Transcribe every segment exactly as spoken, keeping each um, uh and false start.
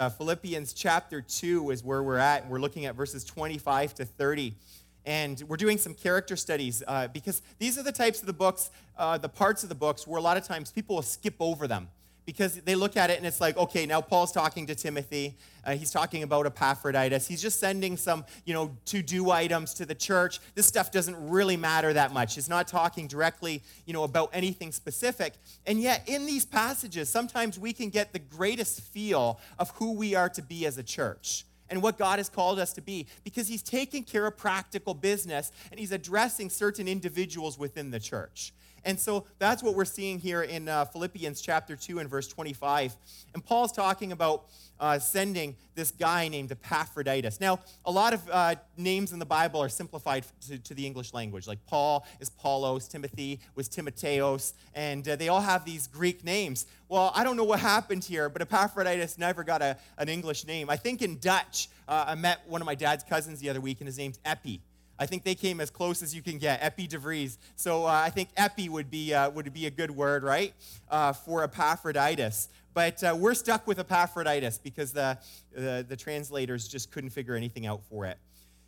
Uh, Philippians chapter two is where we're at, and we're looking at verses twenty-five to thirty. And we're doing some character studies uh, because these are the types of the books, uh, the parts of the books where a lot of times people will skip over them because they look at it and it's like, okay, now Paul's talking to Timothy. Uh, he's talking about Epaphroditus. He's just sending some, you know, to-do items to the church. This stuff doesn't really matter that much. He's not talking directly, you know, about anything specific. And yet in these passages, sometimes we can get the greatest feel of who we are to be as a church and what God has called us to be, because he's taking care of practical business and he's addressing certain individuals within the church. And so that's what we're seeing here in uh, Philippians chapter two and verse twenty-five. And Paul's talking about uh, sending this guy named Epaphroditus. Now, a lot of uh, names in the Bible are simplified to, to the English language. Like Paul is Paulos, Timothy was Timotheos, and uh, they all have these Greek names. Well, I don't know what happened here, but Epaphroditus never got a, an English name. I think in Dutch, uh, I met one of my dad's cousins the other week, and his name's Epi. I think they came as close as you can get, Epi de Vries. So uh, I think Epi would be uh, would be a good word, right, uh, for Epaphroditus. But uh, we're stuck with Epaphroditus because the, the the translators just couldn't figure anything out for it.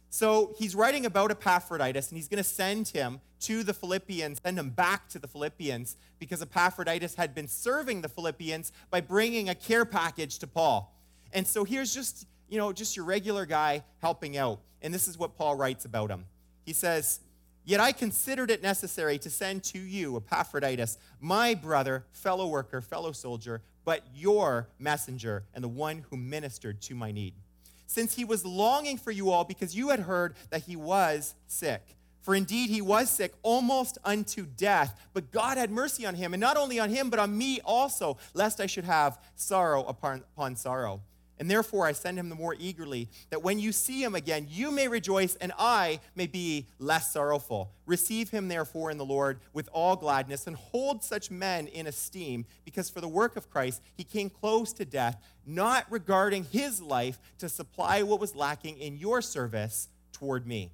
So he's writing about Epaphroditus, and he's going to send him to the Philippians, send him back to the Philippians, because Epaphroditus had been serving the Philippians by bringing a care package to Paul. And so here's just, you know, just your regular guy helping out. And this is what Paul writes about him. He says, "Yet I considered it necessary to send to you Epaphroditus, my brother, fellow worker, fellow soldier, but your messenger and the one who ministered to my need. Since he was longing for you all because you had heard that he was sick. For indeed he was sick, almost unto death, but God had mercy on him, and not only on him, but on me also, lest I should have sorrow upon, upon sorrow. And therefore I send him the more eagerly, that when you see him again, you may rejoice, and I may be less sorrowful. Receive him therefore in the Lord with all gladness, and hold such men in esteem, because for the work of Christ he came close to death, not regarding his life to supply what was lacking in your service toward me."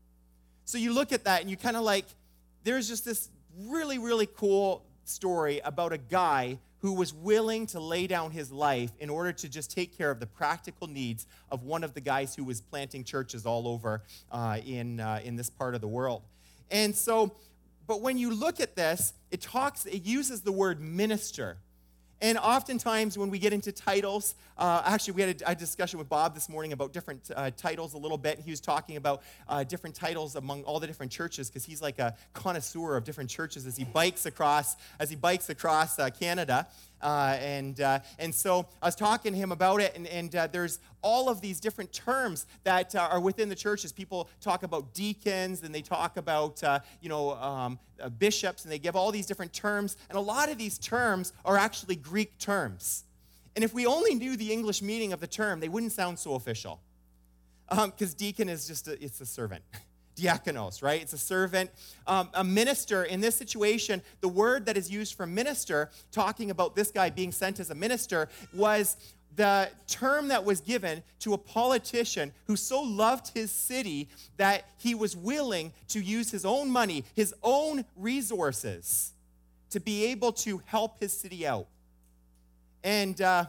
So you look at that and you kind of like, there's just this really, really cool story about a guy who was willing to lay down his life in order to just take care of the practical needs of one of the guys who was planting churches all over uh, in uh, in this part of the world. And so, but when you look at this, it talks, it uses the word minister. And oftentimes when we get into titles, uh, actually we had a, a discussion with Bob this morning about different uh, titles a little bit. He was talking about uh, different titles among all the different churches, because he's like a connoisseur of different churches as he bikes across as he bikes across uh, Canada. Uh, and uh, and so I was talking to him about it, and, and uh, there's all of these different terms that uh, are within the churches. People talk about deacons, and they talk about uh, you know um, uh, bishops, and they give all these different terms. And a lot of these terms are actually Greek terms. And if we only knew the English meaning of the term, they wouldn't sound so official. Because um, deacon is just a, it's a servant. Diakonos, right? It's a servant. Um, a minister, in this situation, the word that is used for minister, talking about this guy being sent as a minister, was the term that was given to a politician who so loved his city that he was willing to use his own money, his own resources, to be able to help his city out. And uh,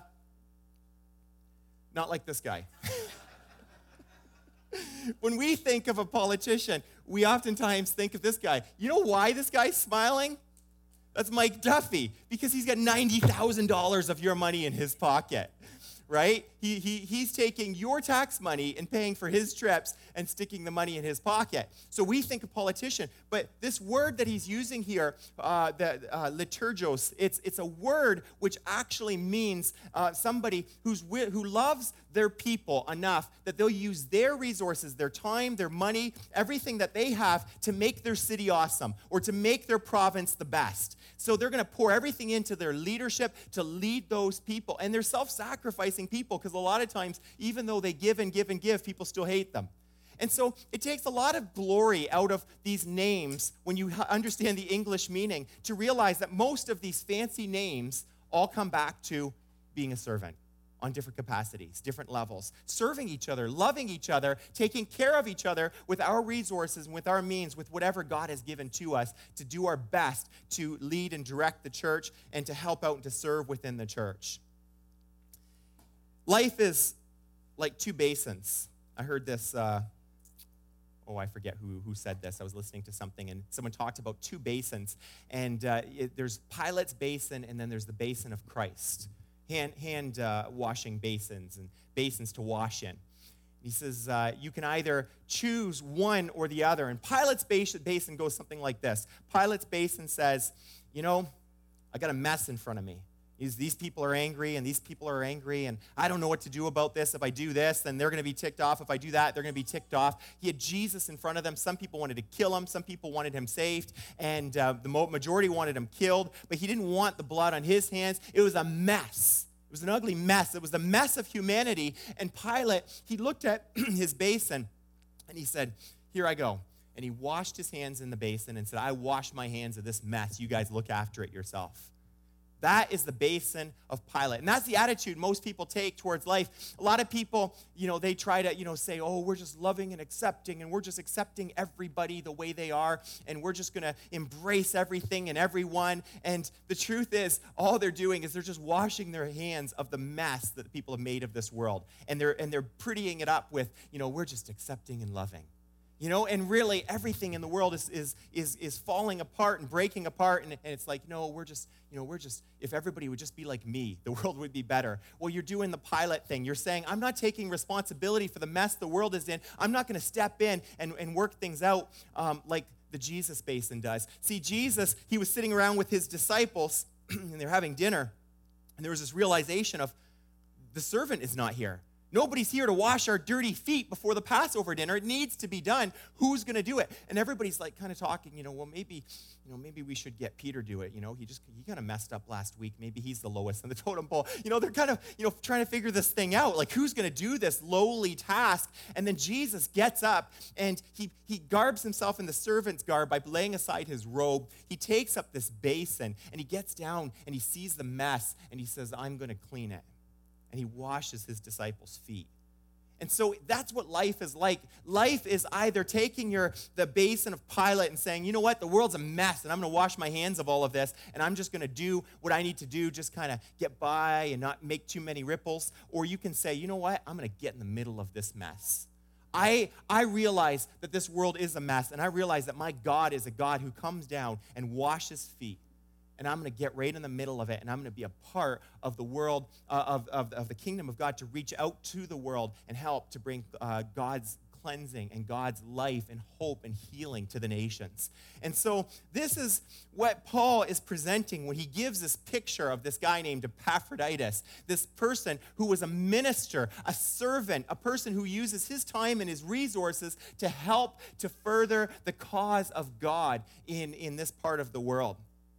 not like this guy. When we think of a politician, we oftentimes think of this guy. You know why this guy's smiling? That's Mike Duffy, because he's got ninety thousand dollars of your money in his pocket, right? He, he, he's taking your tax money and paying for his trips and sticking the money in his pocket. So we think of politician, but this word that he's using here, uh, the uh, liturgos, it's it's a word which actually means uh, somebody who's wi- who loves their people enough that they'll use their resources, their time, their money, everything that they have to make their city awesome or to make their province the best. So they're going to pour everything into their leadership to lead those people. And they're self-sacrificing people, because a lot of times, even though they give and give and give, people still hate them. And so it takes a lot of glory out of these names when you understand the English meaning to realize that most of these fancy names all come back to being a servant on different capacities, different levels, serving each other, loving each other, taking care of each other with our resources and with our means, with whatever God has given to us to do our best to lead and direct the church and to help out and to serve within the church. Life is like two basins. I heard this, uh, oh, I forget who, who said this. I was listening to something, and someone talked about two basins. And uh, it, there's Pilate's basin, and then there's the basin of Christ. Hand, hand uh, washing basins and basins to wash in. He says, uh, you can either choose one or the other. And Pilate's basin goes something like this. Pilate's basin says, you know, I got a mess in front of me. He's, these people are angry, and these people are angry, and I don't know what to do about this. If I do this, then they're going to be ticked off. If I do that, they're going to be ticked off. He had Jesus in front of them. Some people wanted to kill him. Some people wanted him saved, and uh, the majority wanted him killed, but he didn't want the blood on his hands. It was a mess. It was an ugly mess. It was the mess of humanity, and Pilate, he looked at his basin, and he said, here I go. And he washed his hands in the basin and said, I wash my hands of this mess. You guys look after it yourself. That is the basin of Pilate. And that's the attitude most people take towards life. A lot of people, you know, they try to, you know, say, oh, we're just loving and accepting, and we're just accepting everybody the way they are, and we're just going to embrace everything and everyone. And the truth is, all they're doing is they're just washing their hands of the mess that the people have made of this world. And they're, and they're prettying it up with, you know, we're just accepting and loving. You know, and really everything in the world is is is is falling apart and breaking apart, and, and it's like, no, we're just, you know, we're just, if everybody would just be like me, the world would be better. Well, you're doing the Pilate thing. You're saying, I'm not taking responsibility for the mess the world is in. I'm not going to step in and, and work things out um, like the Jesus basin does. See, Jesus, he was sitting around with his disciples, and they're having dinner, and there was this realization of, the servant is not here. Nobody's here to wash our dirty feet before the Passover dinner. It needs to be done. Who's going to do it? And everybody's like kind of talking, you know, well, maybe, you know, maybe we should get Peter do it. You know, he just, he kind of messed up last week. Maybe he's the lowest in the totem pole. You know, they're kind of, you know, trying to figure this thing out. Like, who's going to do this lowly task? And then Jesus gets up, and he, he garbs himself in the servant's garb by laying aside his robe. He takes up this basin, and he gets down, and he sees the mess, and he says, I'm going to clean it. And he washes his disciples' feet. And so that's what life is like. Life is either taking your the basin of Pilate and saying, you know what, the world's a mess, and I'm going to wash my hands of all of this, and I'm just going to do what I need to do, just kind of get by and not make too many ripples. Or you can say, you know what, I'm going to get in the middle of this mess. I, I realize that this world is a mess, and I realize that my God is a God who comes down and washes feet. And I'm going to get right in the middle of it, and I'm going to be a part of the world, uh, of, of, of the kingdom of God, to reach out to the world and help to bring uh, God's cleansing and God's life and hope and healing to the nations. And so this is what Paul is presenting when he gives this picture of this guy named Epaphroditus, this person who was a minister, a servant, a person who uses his time and his resources to help to further the cause of God in, in this part of the world.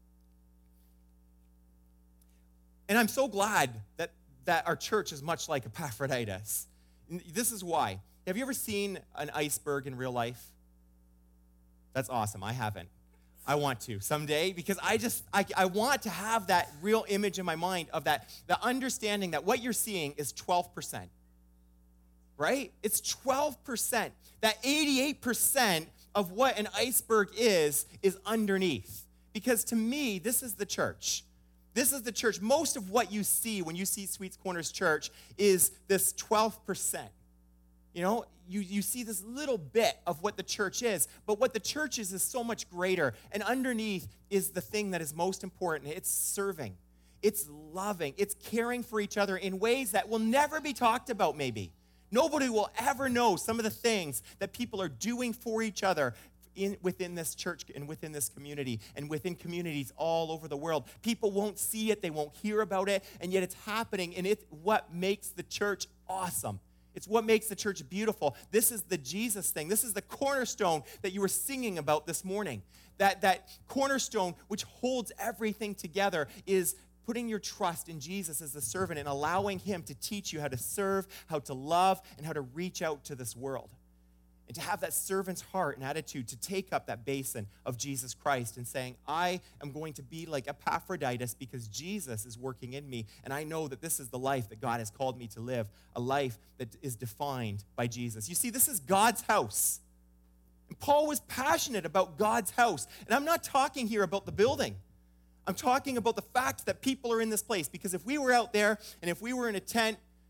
And I'm so glad that, that our church is much like Epaphroditus. This is why. Have you ever seen an iceberg in real life? That's awesome. I haven't. I want to someday, because I just, I, I want to have that real image in my mind of that, the understanding that what you're seeing is twelve percent. Right? It's twelve percent. That eighty-eight percent of what an iceberg is, is underneath. Because to me, this is the church. This is the church. Most of what you see when you see Sweets Corners Church is this twelve percent. You know, you, you see this little bit of what the church is, but what the church is is so much greater. And underneath is the thing that is most important. It's serving. It's loving. It's caring for each other in ways that will never be talked about, maybe. Nobody will ever know some of the things that people are doing for each other In, within this church and within this community and within communities all over the world. People won't see it, they won't hear about it, and yet it's happening, and it's what makes the church awesome. It's what makes the church beautiful. This is the Jesus thing. This is the cornerstone that you were singing about this morning. That, that cornerstone which holds everything together is putting your trust in Jesus as the servant and allowing him to teach you how to serve, how to love, and how to reach out to this world. And to have that servant's heart and attitude to take up that basin of Jesus Christ and saying, I am going to be like Epaphroditus because Jesus is working in me. And I know that this is the life that God has called me to live, a life that is defined by Jesus. You see, this is God's house. And Paul was passionate about God's house. And I'm not talking here about the building. I'm talking about the fact that people are in this place. Because if we were out there and if we were in a tent,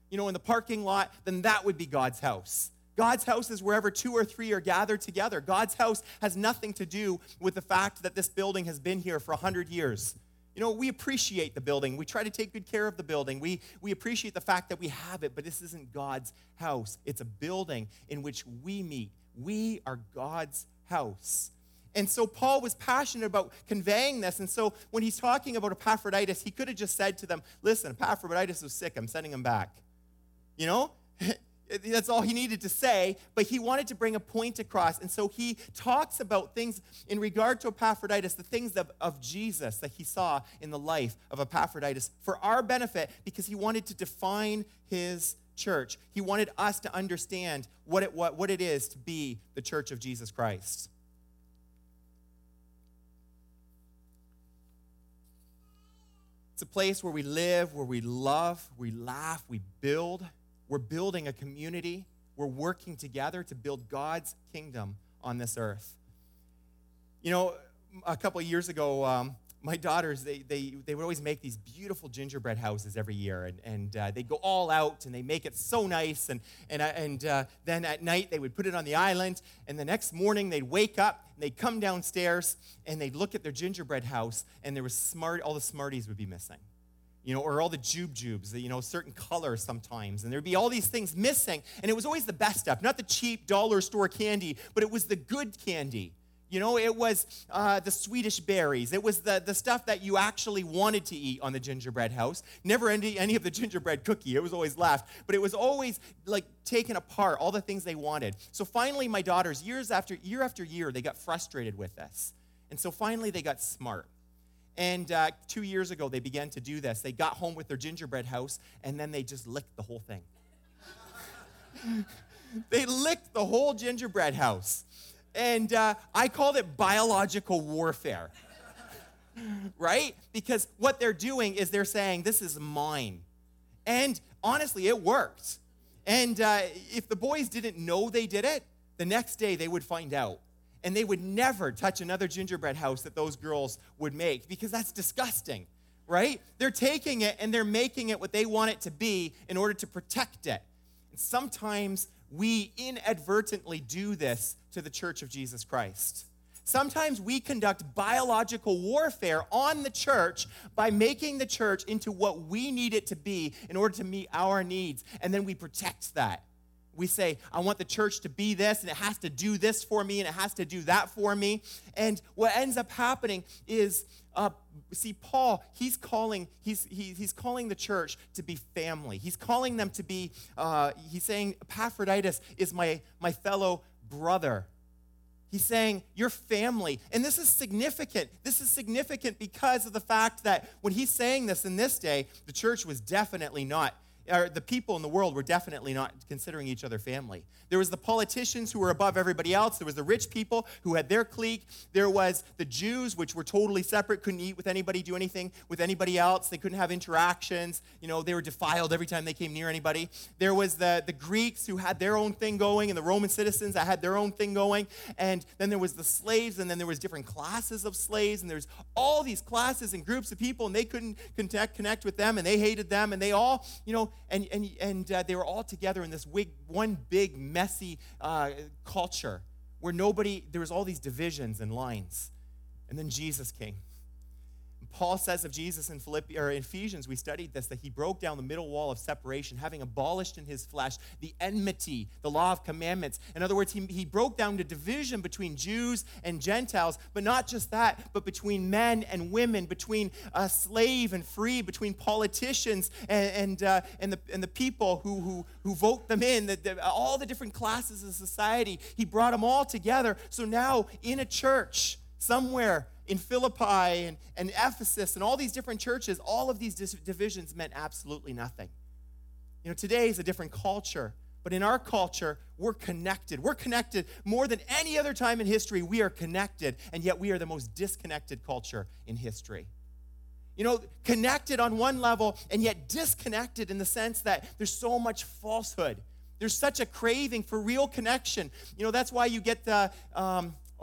you know, in the parking lot, then that would be God's house. God's house is wherever two or three are gathered together. God's house has nothing to do with the fact that this building has been here for one hundred years. You know, we appreciate the building. We try to take good care of the building. We, we appreciate the fact that we have it, but this isn't God's house. It's a building in which we meet. We are God's house. And so Paul was passionate about conveying this. And so when he's talking about Epaphroditus, he could have just said to them, listen, Epaphroditus was sick. I'm sending him back. You know? That's all he needed to say, but he wanted to bring a point across. And so he talks about things in regard to Epaphroditus, the things of, of Jesus that he saw in the life of Epaphroditus for our benefit, because he wanted to define his church. He wanted us to understand what it, what, what it is to be the church of Jesus Christ. It's a place where we live, where we love, we laugh, we build. We're building a community. We're working together to build God's kingdom on this earth. You know, a couple of years ago, um, my daughters, they, they, they would always make these beautiful gingerbread houses every year. And, and uh, they'd go all out, and they make it so nice. And, and, uh, and uh, then at night, they would put it on the island. And the next morning, they'd wake up, and they'd come downstairs, and they'd look at their gingerbread house, and there was smart, all the Smarties would be missing. You know, or all the jube jubes, you know, certain colors sometimes. And there'd be all these things missing. And it was always the best stuff, not the cheap dollar store candy, but it was the good candy. You know, it was uh, the Swedish berries. It was the, the stuff that you actually wanted to eat on the gingerbread house. Never any, any of the gingerbread cookie. It was always left. But it was always, like, taken apart, all the things they wanted. So finally, my daughters, years after, year after year, they got frustrated with this. And so finally, they got smart. And uh, two years ago, they began to do this. They got home with their gingerbread house, and then they just licked the whole thing. They licked the whole gingerbread house. And uh, I called it biological warfare, right? Because what they're doing is they're saying, this is mine. And honestly, it worked. And uh, if the boys didn't know they did it, the next day they would find out. And they would never touch another gingerbread house that those girls would make, because that's disgusting, right? They're taking it and they're making it what they want it to be in order to protect it. And sometimes we inadvertently do this to the Church of Jesus Christ. Sometimes we conduct biological warfare on the church by making the church into what we need it to be in order to meet our needs, and then we protect that. We say, I want the church to be this, and it has to do this for me, and it has to do that for me. And what ends up happening is, uh, see, Paul, he's calling, he's, he, he's calling the church to be family. He's calling them to be, uh, he's saying, Epaphroditus is my, my fellow brother. He's saying, you're family. And this is significant. This is significant because of the fact that when he's saying this in this day, the church was definitely not Or the people in the world were definitely not considering each other family. There was the politicians who were above everybody else. There was the rich people who had their clique. There was the Jews, which were totally separate, couldn't eat with anybody, do anything with anybody else. They couldn't have interactions. You know, they were defiled every time they came near anybody. There was the, the Greeks who had their own thing going, and the Roman citizens that had their own thing going. And then there was the slaves, and then there was different classes of slaves, and there's all these classes and groups of people, and they couldn't connect, connect with them, and they hated them, and they all, you know, and and and uh, they were all together in this wig, one big messy uh, culture where nobody, there was all these divisions and lines. And then Jesus came. And Paul says of Jesus in Philippi, or in Ephesians, we studied this, that he broke down the middle wall of separation, having abolished in his flesh the enmity, the law of commandments. In other words, he, he broke down the division between Jews and Gentiles, but not just that, but between men and women, between uh, slave and free, between politicians and and, uh, and the and the people who who who vote them in, the, the, all the different classes of society. He brought them all together. So now in a church somewhere in Philippi and, and Ephesus and all these different churches, all of these dis- divisions meant absolutely nothing. You know, today is a different culture, but in our culture, we're connected. We're connected more than any other time in history. We are connected, and yet we are the most disconnected culture in history. You know, connected on one level, and yet disconnected in the sense that there's so much falsehood. There's such a craving for real connection. You know, that's why you get the... Um,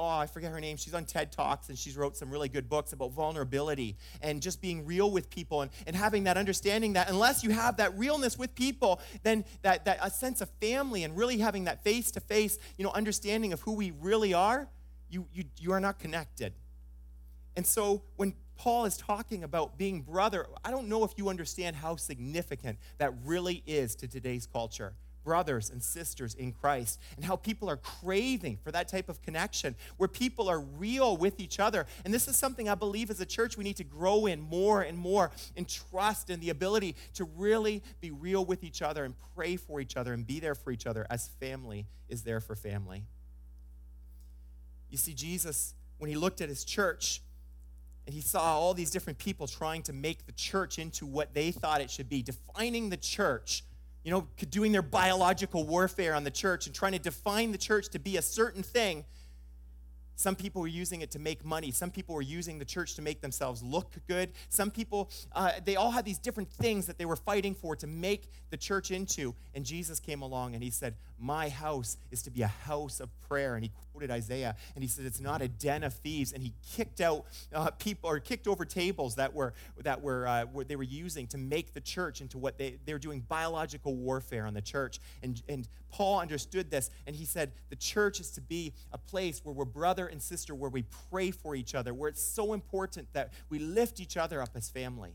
oh, I forget her name. She's on TED Talks, and she's wrote some really good books about vulnerability and just being real with people and, and having that understanding that unless you have that realness with people, then that, that a sense of family and really having that face-to-face, you know, understanding of who we really are, you, you, you are not connected. And so when Paul is talking about being brother, I don't know if you understand how significant that really is to today's culture. Brothers and sisters in Christ, and how people are craving for that type of connection where people are real with each other. And this is something I believe as a church we need to grow in more and more, in trust and the ability to really be real with each other and pray for each other and be there for each other as family is there for family. You see, Jesus, when he looked at his church, and he saw all these different people trying to make the church into what they thought it should be, defining the church, you know, doing their biological warfare on the church and trying to define the church to be a certain thing. Some people were using it to make money. Some people were using the church to make themselves look good. Some people, uh, they all had these different things that they were fighting for to make the church into. And Jesus came along and he said, my house is to be a house of prayer. And he quoted Isaiah. And he said, it's not a den of thieves. And he kicked out uh, people, or kicked over tables that were that were, uh, were they were using to make the church into what they, they were doing biological warfare on the church. And, and Paul understood this. And he said, the church is to be a place where we're brother and sister, where we pray for each other, where it's so important that we lift each other up as family.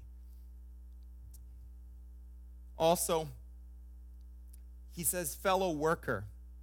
Also, he says fellow worker.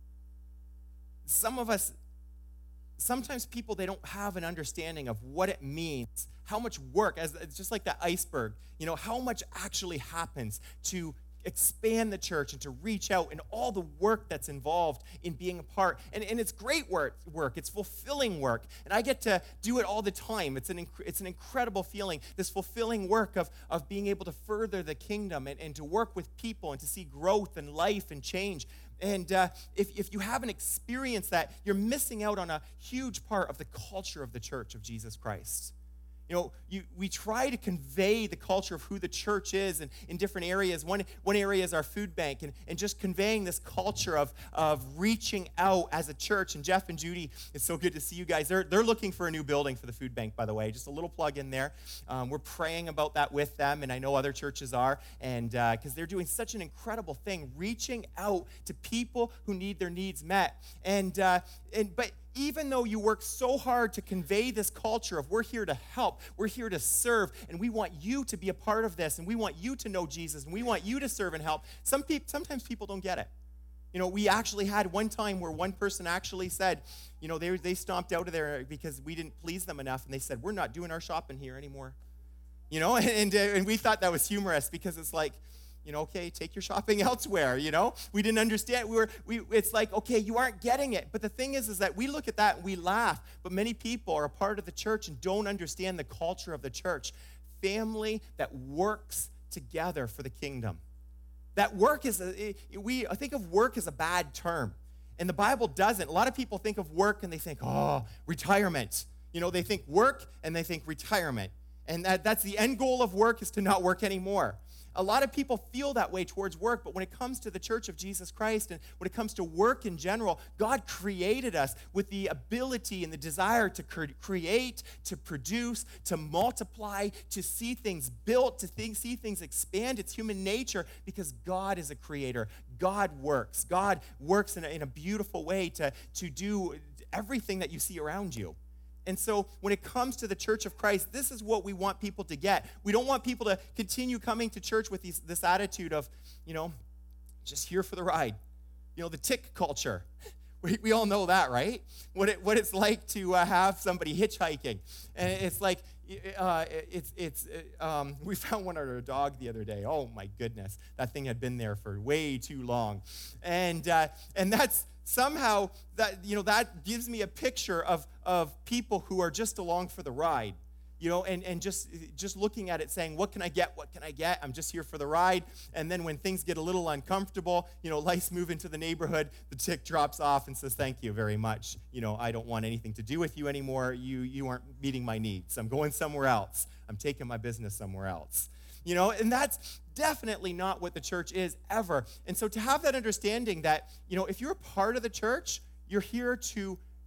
Some of us, sometimes people, they don't have an understanding of what it means, how much work, as it's just like that iceberg, you know, how much actually happens to expand the church and to reach out and all the work that's involved in being a part. And, and it's great work, work. It's fulfilling work. And I get to do it all the time. It's an inc- it's an incredible feeling, this fulfilling work of, of being able to further the kingdom and, and to work with people and to see growth and life and change. And uh, if, if you haven't experienced that, you're missing out on a huge part of the culture of the church of Jesus Christ. You know, you, we try to convey the culture of who the church is in, in different areas. One, one area is our food bank, and, and just conveying this culture of, of reaching out as a church. And Jeff and Judy, it's so good to see you guys. They're, they're looking for a new building for the food bank, by the way. Just a little plug in there. Um, we're praying about that with them, and I know other churches are, and because uh, they're doing such an incredible thing, reaching out to people who need their needs met. And uh, and but. Even though you work so hard to convey this culture of we're here to help, we're here to serve, and we want you to be a part of this, and we want you to know Jesus, and we want you to serve and help, some people, sometimes people don't get it. You know, we actually had one time where one person actually said, you know, they, they stomped out of there because we didn't please them enough, and they said, we're not doing our shopping here anymore. You know, and, and we thought that was humorous because it's like, you know, okay, take your shopping elsewhere, you know? We didn't understand. We were, we, it's like, okay, you aren't getting it. But the thing is, is that we look at that and we laugh. But many people are a part of the church and don't understand the culture of the church. Family that works together for the kingdom. That work is, a, we I think of work as a bad term. And the Bible doesn't. A lot of people think of work and they think, oh, retirement. You know, they think work and they think retirement. And that, that's the end goal of work, is to not work anymore. A lot of people feel that way towards work, but when it comes to the church of Jesus Christ and when it comes to work in general, God created us with the ability and the desire to create, to produce, to multiply, to see things built, to think, see things expand. It's human nature because God is a creator. God works. God works in a, in a beautiful way to, to do everything that you see around you. And so when it comes to the church of Christ, this is what we want people to get. We don't want people to continue coming to church with these, this attitude of, you know, just here for the ride. You know, the tick culture. We, we all know that, right? What it what it's like to uh, have somebody hitchhiking. And it's like, uh, it's, it's uh, um, we found one on our dog the other day. Oh, my goodness. That thing had been there for way too long. And uh, and that's, somehow, that you know that gives me a picture of, of people who are just along for the ride, you know, and, and just just looking at it saying, what can I get, what can I get? I'm just here for the ride. And then when things get a little uncomfortable, you know, lights move into the neighborhood, the tick drops off and says, thank you very much. You know, I don't want anything to do with you anymore. You, you aren't meeting my needs. I'm going somewhere else. I'm taking my business somewhere else. You know, and that's definitely not what the church is ever. And so to have that understanding that, you know, if you're a part of the church, you're here to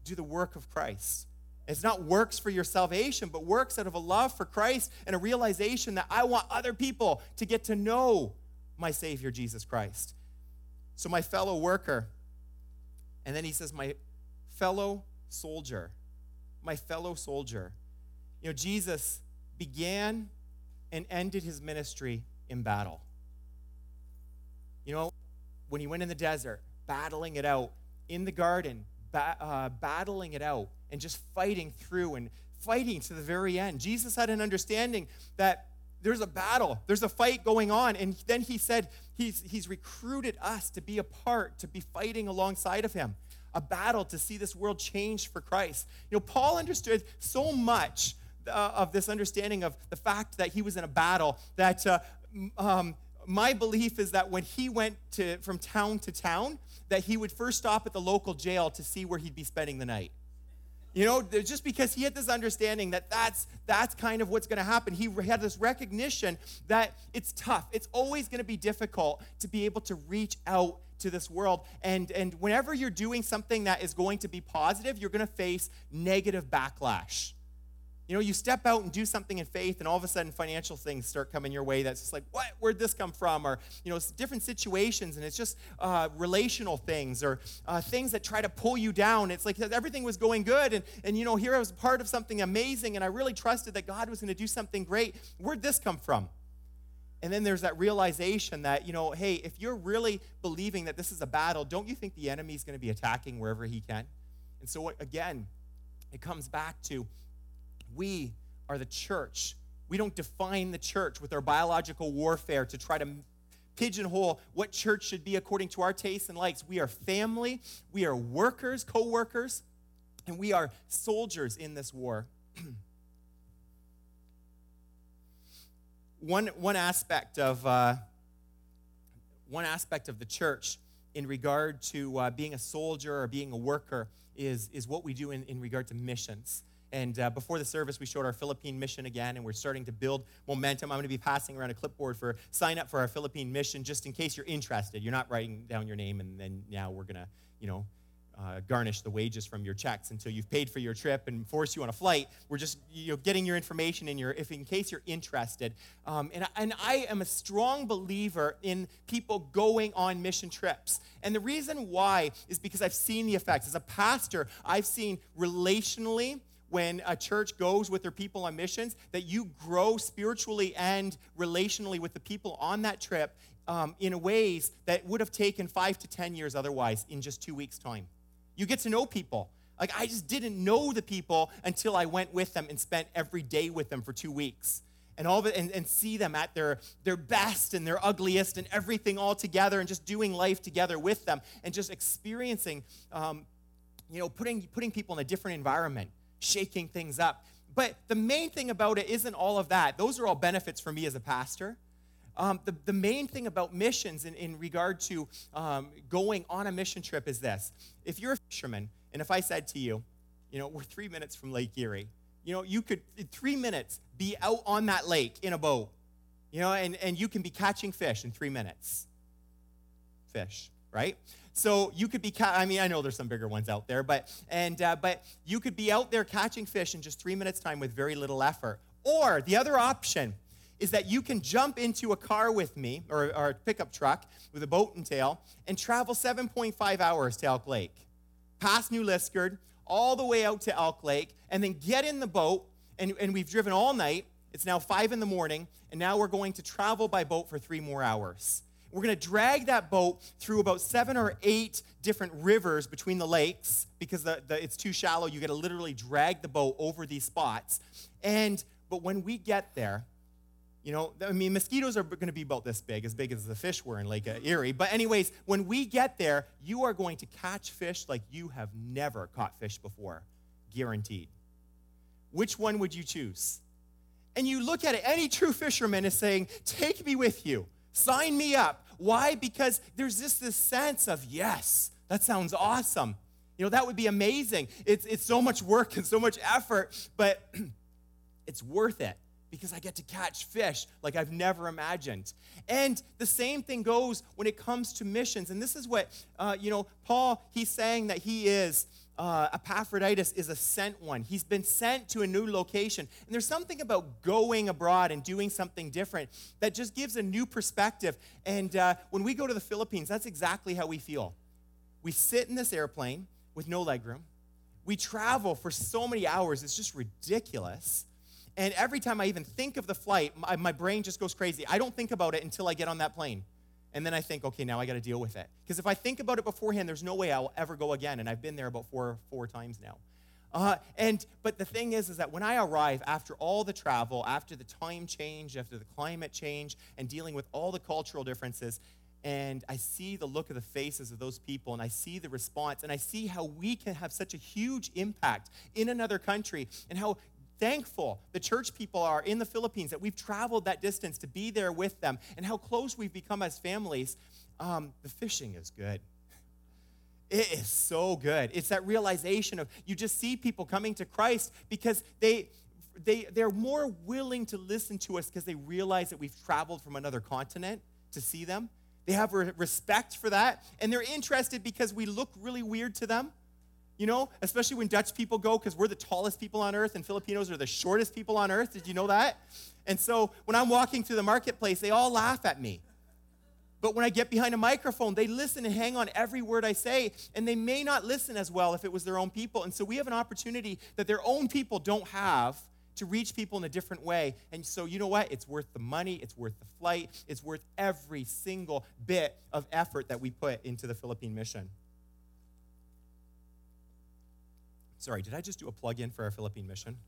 do the work of Christ. It's not works for your salvation, but works out of a love for Christ and a realization that I want other people to get to know my Savior, Jesus Christ. So my fellow worker, and then he says, my fellow soldier, my fellow soldier. You know, Jesus began and ended his ministry in battle. You know, when he went in the desert, battling it out, in the garden, ba- uh, battling it out, and just fighting through and fighting to the very end. Jesus had an understanding that there's a battle, there's a fight going on, and then he said he's, he's recruited us to be a part, to be fighting alongside of him, a battle to see this world changed for Christ. You know, Paul understood so much uh, of this understanding of the fact that he was in a battle that uh, um, my belief is that when he went to from town to town, that he would first stop at the local jail to see where he'd be spending the night. You know, just because he had this understanding that that's, that's kind of what's going to happen. He had this recognition that it's tough. It's always going to be difficult to be able to reach out to this world. And, and whenever you're doing something that is going to be positive, you're going to face negative backlash. You know, you step out and do something in faith, and all of a sudden financial things start coming your way that's just like, what? Where'd this come from? Or, you know, it's different situations, and it's just uh, relational things or uh, things that try to pull you down. It's like everything was going good, and, and, you know, here I was part of something amazing, and I really trusted that God was going to do something great. Where'd this come from? And then there's that realization that, you know, hey, if you're really believing that this is a battle, don't you think the enemy is going to be attacking wherever he can? And so, again, it comes back to, we are the church. We don't define the church with our biological warfare to try to pigeonhole what church should be according to our tastes and likes. We are family, we are workers, co-workers, and we are soldiers in this war. one, one aspect of uh, one aspect of the church in regard to uh, being a soldier or being a worker is, is what we do in, in regard to missions. And uh, before the service, we showed our Philippine mission again, and we're starting to build momentum. I'm going to be passing around a clipboard for sign up for our Philippine mission, just in case you're interested. You're not writing down your name, and then now we're going to, you know, uh, garnish the wages from your checks until you've paid for your trip and force you on a flight. We're just, you know, getting your information in your, if in case you're interested. Um, and, and I am a strong believer in people going on mission trips. And the reason why is because I've seen the effects. As a pastor, I've seen relationally, when a church goes with their people on missions, that you grow spiritually and relationally with the people on that trip um, in ways that would have taken five to ten years otherwise in just two weeks' time. You get to know people. Like, I just didn't know the people until I went with them and spent every day with them for two weeks. And all of it, and, and see them at their, their best and their ugliest and everything all together, and just doing life together with them and just experiencing, um, you know, putting putting people in a different environment, shaking things up. But the main thing about it isn't all of that. Those are all benefits for me as a pastor. Um, the, the main thing about missions in, in regard to um, going on a mission trip is this. If you're a fisherman, and if I said to you, you know, we're three minutes from Lake Erie, you know, you could, in three minutes, be out on that lake in a boat, you know, and, and you can be catching fish in three minutes. Fish, right? So you could be, ca- I mean, I know there's some bigger ones out there, but and uh, but you could be out there catching fish in just three minutes' time with very little effort. Or the other option is that you can jump into a car with me, or, or a pickup truck with a boat and tail, and travel seven point five hours to Elk Lake, past New Liskeard, all the way out to Elk Lake, and then get in the boat, and, and we've driven all night. It's now five in the morning, and now we're going to travel by boat for three more hours. We're going to drag that boat through about seven or eight different rivers between the lakes, because the, the, it's too shallow. You got to literally drag the boat over these spots. And but when we get there, you know, I mean, mosquitoes are going to be about this big, as big as the fish were in Lake Erie. But anyways, when we get there, you are going to catch fish like you have never caught fish before, guaranteed. Which one would you choose? And you look at it, any true fisherman is saying, take me with you. Sign me up. Why? Because there's just this sense of, yes, that sounds awesome. You know, that would be amazing. It's, it's so much work and so much effort, but it's worth it because I get to catch fish like I've never imagined. And the same thing goes when it comes to missions. And this is what, uh, you know, Paul, he's saying that he is uh, Epaphroditus is a sent one. He's been sent to a new location. And there's something about going abroad and doing something different that just gives a new perspective. And uh, when we go to the Philippines, that's exactly how we feel. We sit in this airplane with no legroom. We travel for so many hours, it's just ridiculous. And every time I even think of the flight, my, my brain just goes crazy. I don't think about it until I get on that plane. And then I think, okay, now I got to deal with it. Because if I think about it beforehand, there's no way I will ever go again. And I've been there about four four times now. Uh, and but the thing is, is that when I arrive after all the travel, after the time change, after the climate change, and dealing with all the cultural differences, and I see the look of the faces of those people, and I see the response, and I see how we can have such a huge impact in another country, and how thankful the church people are in the Philippines that we've traveled that distance to be there with them, and how close we've become as families. Um, the fishing is good. It is so good. It's that realization of you just see people coming to Christ because they, they, they're more willing to listen to us because they realize that we've traveled from another continent to see them. They have re- respect for that, and they're interested because we look really weird to them. You know, especially when Dutch people go, because we're the tallest people on earth and Filipinos are the shortest people on earth. Did you know that? And so when I'm walking through the marketplace, they all laugh at me. But when I get behind a microphone, they listen and hang on every word I say, and they may not listen as well if it was their own people. And so we have an opportunity that their own people don't have to reach people in a different way. And so you know what? It's worth the money. It's worth the flight. It's worth every single bit of effort that we put into the Philippine mission. Sorry, did I just do a plug-in for our Philippine mission?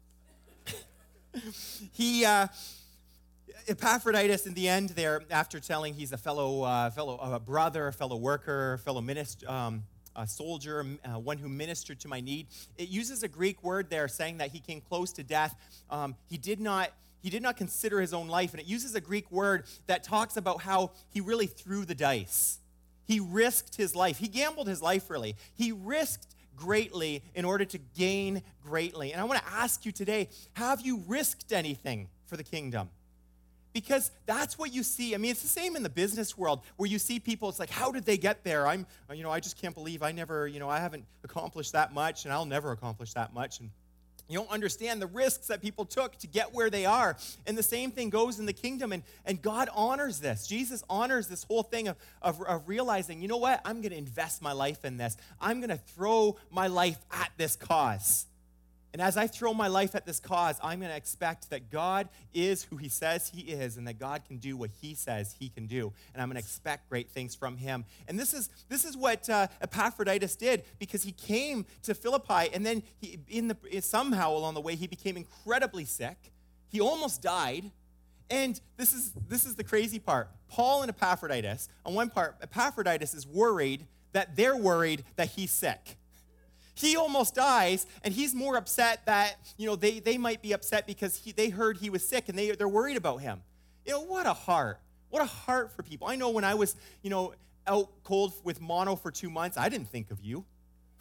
he, uh, Epaphroditus, in the end there, after telling he's a fellow, uh, fellow uh, brother, a fellow worker, fellow minister, um, a soldier, uh, one who ministered to my need, it uses a Greek word there saying that he came close to death. Um, he did not he did not consider his own life, and it uses a Greek word that talks about how he really threw the dice. He risked his life. He gambled his life, really. He risked greatly in order to gain greatly. And I want to ask you today, have you risked anything for the kingdom? Because that's what you see. I mean, it's the same in the business world where you see people, it's like, how did they get there? I'm, you know, I just can't believe I never, you know, I haven't accomplished that much, and I'll never accomplish that much. And you don't understand the risks that people took to get where they are. And the same thing goes in the kingdom. And, and God honors this. Jesus honors this whole thing of, of, of realizing, you know what? I'm going to invest my life in this. I'm going to throw my life at this cause. And as I throw my life at this cause, I'm going to expect that God is who he says he is, and that God can do what he says he can do. And I'm going to expect great things from him. And this is this is what uh, Epaphroditus did, because he came to Philippi, and then he, in the somehow along the way, he became incredibly sick. He almost died. And this is this is the crazy part. Paul and Epaphroditus, on one part, Epaphroditus is worried that they're worried that he's sick. He almost dies, and he's more upset that, you know, they, they might be upset because he, they heard he was sick, and they, they're worried about him. You know, what a heart. What a heart for people. I know when I was, you know, out cold with mono for two months, I didn't think of you.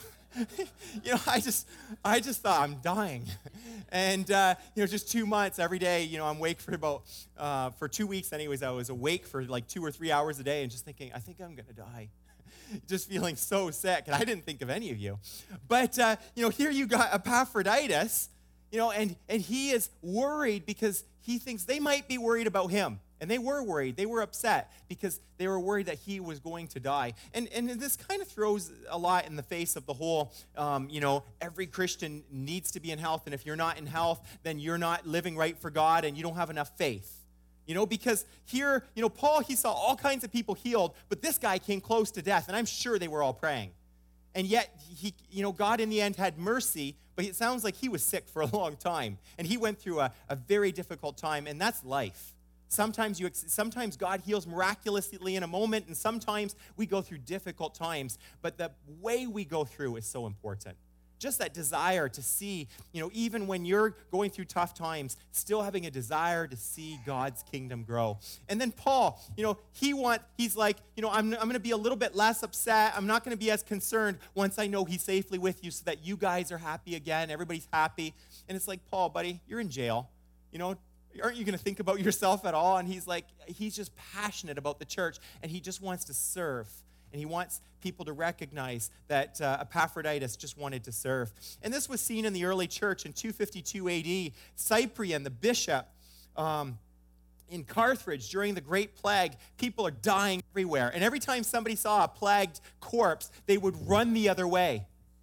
you know, I just I just thought, I'm dying. And, uh, you know, just two months every day, you know, I'm awake for about, uh, for two weeks anyways, I was awake for like two or three hours a day and just thinking, I think I'm going to die. Just feeling so sick, and I didn't think of any of you. But, uh, you know, here you got Epaphroditus, you know, and, and he is worried because he thinks they might be worried about him. And they were worried. They were upset because they were worried that he was going to die. And, and this kind of throws a lot in the face of the whole, um, you know, every Christian needs to be in health, and if you're not in health, then you're not living right for God, and you don't have enough faith. You know, because here, you know, Paul, he saw all kinds of people healed, but this guy came close to death, and I'm sure they were all praying. And yet, he, you know, God in the end had mercy, but it sounds like he was sick for a long time, and he went through a, a very difficult time, and that's life. Sometimes you, sometimes God heals miraculously in a moment, and sometimes we go through difficult times, but the way we go through is so important. Just that desire to see, you know, even when you're going through tough times, still having a desire to see God's kingdom grow. And then Paul, you know, he want, he's like, you know, I'm, I'm going to be a little bit less upset. I'm not going to be as concerned once I know he's safely with you so that you guys are happy again. Everybody's happy. And it's like, Paul, buddy, you're in jail. You know, aren't you going to think about yourself at all? And he's like, he's just passionate about the church, and he just wants to serve. And he wants people to recognize that uh, Epaphroditus just wanted to serve. And this was seen in the early church in two fifty-two A D. Cyprian, the bishop, um, in Carthage during the Great Plague, people are dying everywhere. And every time somebody saw a plagued corpse, they would run the other way.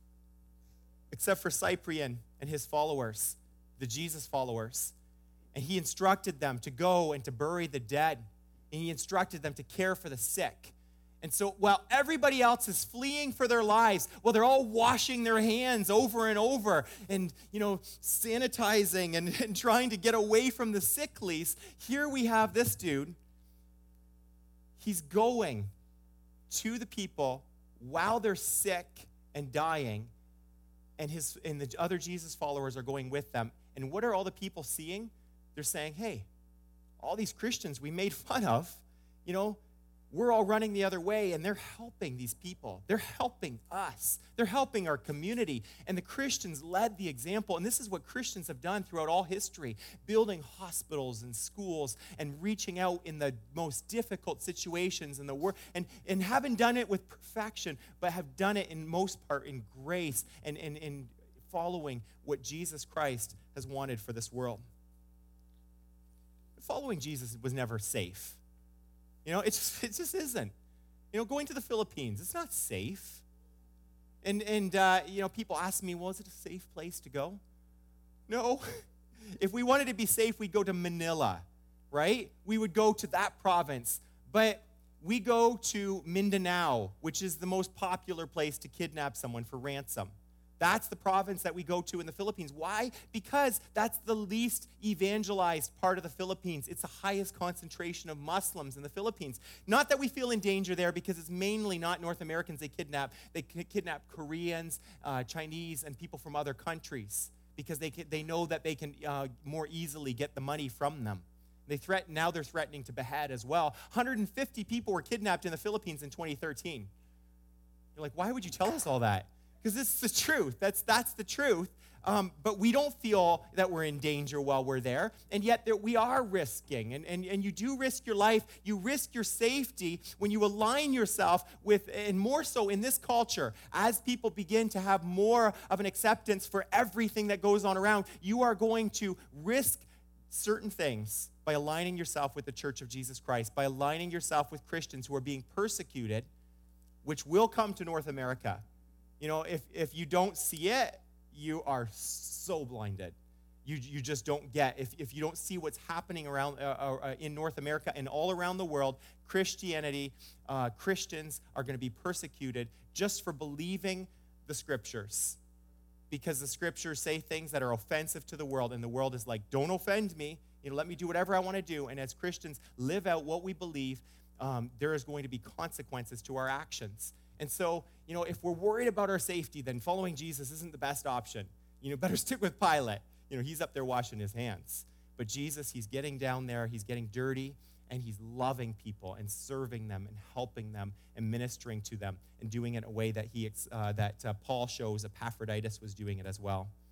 Except for Cyprian and his followers, the Jesus followers. And he instructed them to go and to bury the dead. And he instructed them to care for the sick. And so while everybody else is fleeing for their lives, while they're all washing their hands over and over and, you know, sanitizing and, and trying to get away from the sicklies, here we have this dude. He's going to the people while they're sick and dying, and his and the other Jesus followers are going with them. And what are all the people seeing? They're saying, hey, all these Christians we made fun of, you know, we're all running the other way, and they're helping these people. They're helping us. They're helping our community. And the Christians led the example, and this is what Christians have done throughout all history, building hospitals and schools and reaching out in the most difficult situations in the world, and, and haven't done it with perfection, but have done it in most part in grace and in, in following what Jesus Christ has wanted for this world. Following Jesus was never safe. You know, it just, it just isn't. You know, going to the Philippines, it's not safe. And, and uh, you know, people ask me, well, is it a safe place to go? No. If we wanted to be safe, we'd go to Manila, right? We would go to that province. But we go to Mindanao, which is the most popular place to kidnap someone for ransom. That's the province that we go to in the Philippines. Why? Because that's the least evangelized part of the Philippines. It's the highest concentration of Muslims in the Philippines. Not that we feel in danger there, because it's mainly not North Americans they kidnap. They kidnap Koreans, uh, Chinese, and people from other countries because they can, they know that they can uh, more easily get the money from them. They threaten, now they're threatening to behead as well. one hundred fifty people were kidnapped in the Philippines in twenty thirteen. You're like, why would you tell us all that? Because this is the truth. That's that's the truth. Um, but we don't feel that we're in danger while we're there. And yet there, we are risking. And, and, and you do risk your life. You risk your safety when you align yourself with, and more so in this culture, as people begin to have more of an acceptance for everything that goes on around, you are going to risk certain things by aligning yourself with the Church of Jesus Christ, by aligning yourself with Christians who are being persecuted, which will come to North America. You know, if, if you don't see it, you are so blinded. You you just don't get. If, if you don't see what's happening around uh, uh, in North America and all around the world, Christianity, uh, Christians are going to be persecuted just for believing the Scriptures. Because the Scriptures say things that are offensive to the world, and the world is like, don't offend me. You know, let me do whatever I want to do. And as Christians live out what we believe, um, there is going to be consequences to our actions. And so, you know, if we're worried about our safety, then following Jesus isn't the best option. You know, better stick with Pilate. You know, he's up there washing his hands. But Jesus, he's getting down there, he's getting dirty, and he's loving people and serving them and helping them and ministering to them and doing it in a way that he uh, that uh, Paul shows Epaphroditus was doing it as well.